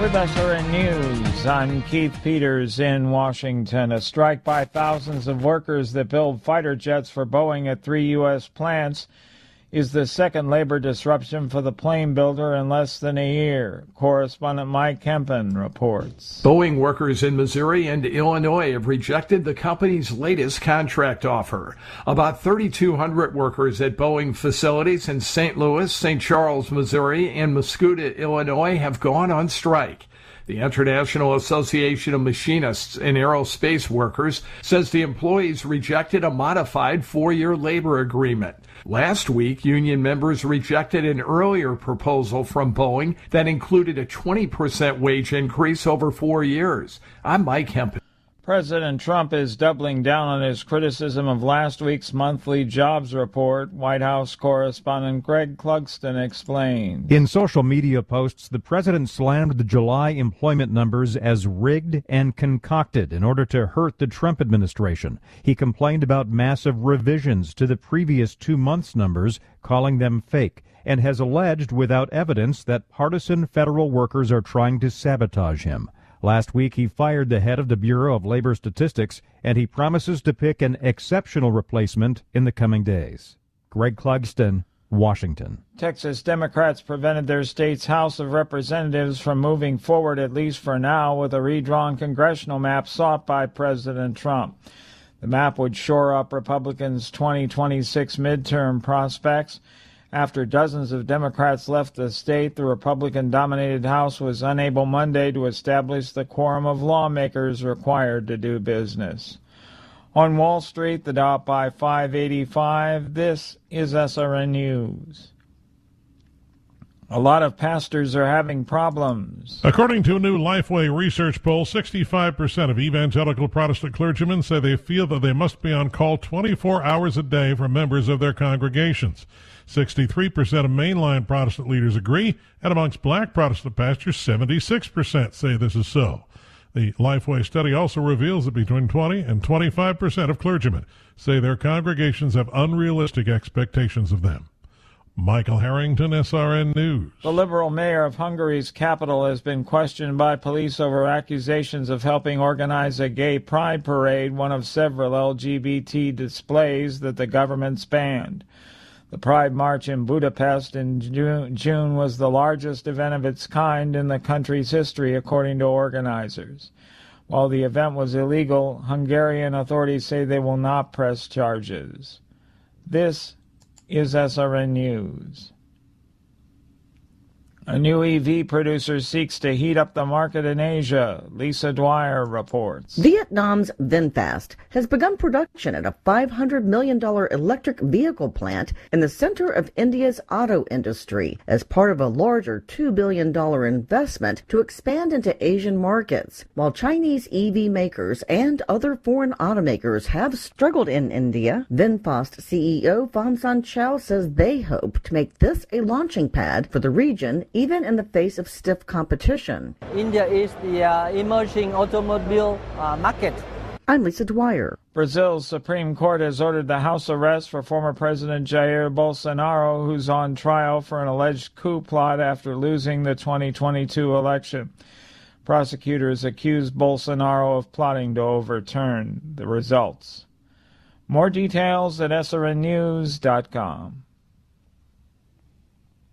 with SRN News. I'm Keith Peters in Washington. A strike by thousands of workers that build fighter jets for Boeing at 3 U.S. plants is the second labor disruption for the plane builder in less than a year. Correspondent Mike Kempen reports. Boeing workers in Missouri and Illinois have rejected the company's latest contract offer. About 3,200 workers at Boeing facilities in St. Louis, St. Charles, Missouri, and Muscoda, Illinois have gone on strike. The International Association of Machinists and Aerospace Workers says the employees rejected a modified 4-year labor agreement. Last week, union members rejected an earlier proposal from Boeing that included a 20% wage increase over 4 years. I'm Mike Hempen. President Trump is doubling down on his criticism of last week's monthly jobs report. White House correspondent Greg Clugston explains. In social media posts, the president slammed the July employment numbers as rigged and concocted in order to hurt the Trump administration. He complained about massive revisions to the previous 2 months' numbers, calling them fake, and has alleged without evidence that partisan federal workers are trying to sabotage him. Last week, he fired the head of the Bureau of Labor Statistics, and he promises to pick an exceptional replacement in the coming days. Greg Clugston, Washington. Texas Democrats prevented their state's House of Representatives from moving forward, at least for now, with a redrawn congressional map sought by President Trump. The map would shore up Republicans' 2026 midterm prospects. After dozens of Democrats left the state, the Republican-dominated House was unable Monday to establish the quorum of lawmakers required to do business. On Wall Street, the Dow up by 585. This is SRN News. A lot of pastors are having problems. According to a new Lifeway research poll, 65% of evangelical Protestant clergymen say they feel that they must be on call 24 hours a day for members of their congregations. 63% of mainline Protestant leaders agree, and amongst black Protestant pastors, 76% say this is so. The Lifeway study also reveals that between 20 and 25% of clergymen say their congregations have unrealistic expectations of them. Michael Harrington, SRN News. The liberal mayor of Hungary's capital has been questioned by police over accusations of helping organize a gay pride parade, one of several LGBT displays that the government's banned. The Pride March in Budapest in June was the largest event of its kind in the country's history, according to organizers. While the event was illegal, Hungarian authorities say they will not press charges. This is SRN News. A new EV producer seeks to heat up the market in Asia. Lisa Dwyer reports. Vietnam's VinFast has begun production at a $500 million electric vehicle plant in the center of India's auto industry as part of a larger $2 billion investment to expand into Asian markets. While Chinese EV makers and other foreign automakers have struggled in India, VinFast CEO Pham Son Chow says they hope to make this a launching pad for the region, even in the face of stiff competition. India is the emerging automobile market. I'm Lisa Dwyer. Brazil's Supreme Court has ordered the house arrest for former President Jair Bolsonaro, who's on trial for an alleged coup plot after losing the 2022 election. Prosecutors accuse Bolsonaro of plotting to overturn the results. More details at srnnews.com.